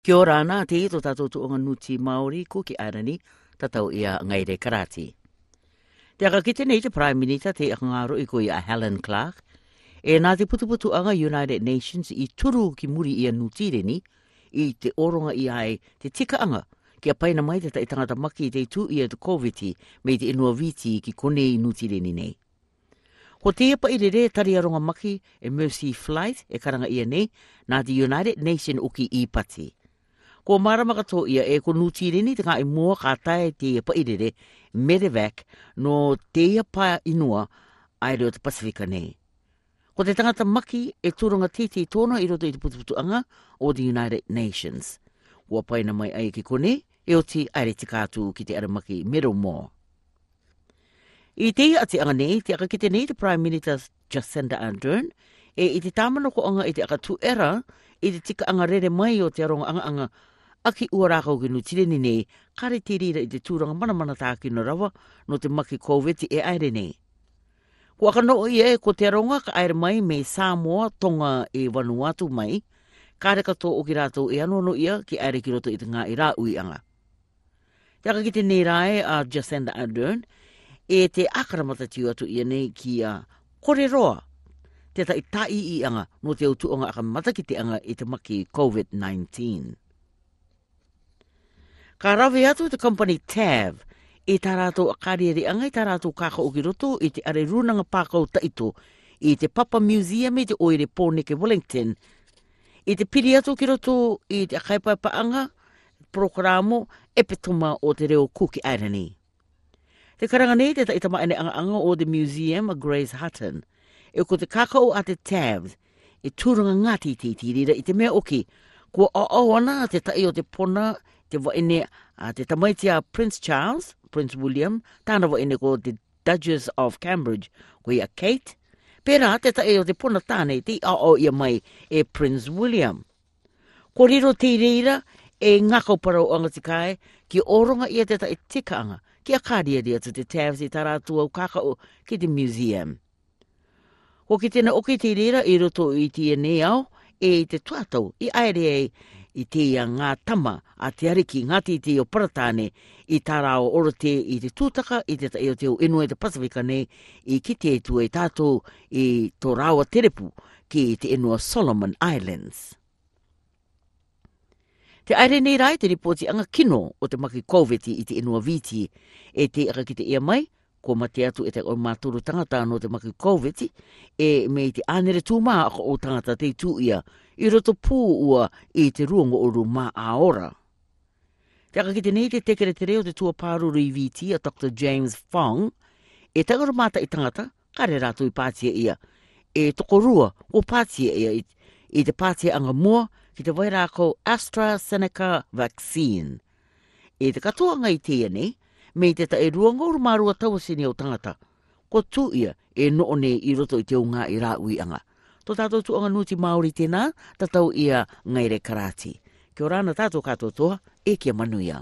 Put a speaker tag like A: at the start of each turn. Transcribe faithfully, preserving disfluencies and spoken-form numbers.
A: Kia ora ana te ito tātou tuonga nuti Māori ko ki Airani, tatau ia ngaire karati. Te aka kite nei te Prime Minister te akangaro i ko ia Helen Clark, e nā te putuputu anga United Nations i turu ki muri ia nutireni, i te oronga i ai te tika anga, ki a paina mai te tai tangata maki i te tu ia te COVID me te inua viti ki kone i nutireni nei. Ko te pa i re tari aronga maki e Mercy Flight e karanga ia nei, nā te United Nations uki i pati. Ko marama katoa ia e ko nutireni te kai mua ka tae te pa i re Medevac no te ia pa inua ai reo te Pasifika nei. Ko te tangata maki e turunga titi tōna i roto i te putuputuanga o the United Nations. Ua paina mai ai ki kone e o ti aere te kātu ki te aramaki Middlemore. I te ia ati anga nei, te aka ki te nei te Prime Minister Jacinda Ardern, e i te tāmano ko anga i te aka tu era, i te tika anga rere mai o te aronga anga anga aki ua rākau ki nutireni nei, kare te rira i te tūranga mana mana tāki no rawa no te maki COVID e aere nei. Ko aka no ia e ko te aronga ka aere mai me Samoa tonga e Vanuatu mai, kare kato o ki rātou e anono ia ki aere ki roto i te ngā i rā ui anga. Te aka ki te nei rae a Jacinda Ardern, e te akaramata tiu atu ia nei ki a kore roa, te ta i tai i anga no te utuonga aka mata ki te anga i te maki COVID nineteen. Ka rawe atu te company T A V, e tā rātou akarieri anga i tā rātou kāka o ki roto i te are runanga pākau taito, i te Papa Museum i te oire Pōneke Wellington, i te piri atu ki roto i te akaipaipa anga, programo epitoma o te reo Kuki Airani. Te karanga nei te taitama ane anga anga o the Museum of Grace Hutton, e ko te kākau a te T A V, e tūranga ngāti te tirira i te mea oki, kua o ana te tai o te pona, te waene a te tamaitia Prince Charles, Prince William, tāna waene ko te Duchess of Cambridge, ko ia Kate, pera te tai o te pona tāne te o ia mai e Prince William. Ko riro te reira e ngakau parau anga te kai, ki oronga ia te tai tika anga, ki a kāria ria tu te T A V i tā rātua o kākau ki te museum. Ko ki tēnā oki te reira i roto i te nei au, e te tuatau i aere e i te ia ngā tama a te ariki ngāti te o Paratāne i tā rao orote i te tūtaka i te tai o te o inua i te Pasifika nei i ki te tu e tātou i tō rawa terepu ki te inua Solomon Islands. Te aere nei rai te ripoti anga kino o te maki COVID i te inua viti e te aka ki te ia mai, ko mate atu e te o māturu tangata no te maki COVID e me te anere tūmā ako o tangata te tū ia i roto pū ua i te ruongo o ru mā aora. Te aka ki te nei te tekere te reo te tua pāruru i viti a Doctor James Fong e tangaro māta i tangata kare rātu i pātia ia e tokorua o pātia ia i, i te pātia anga mua ki te wairāko AstraZeneca vaccine. E te katoa ngai te ia nei me te ta e ruanga o marua tawasini o tangata, ko tū ia e noo ne i roto i te o ngā i rā ui anga. Tō tātou tuanga nuti Māori tēnā, tatau ia ngaire karati. Kia ora ana tātou katoa toa, e kia manuia.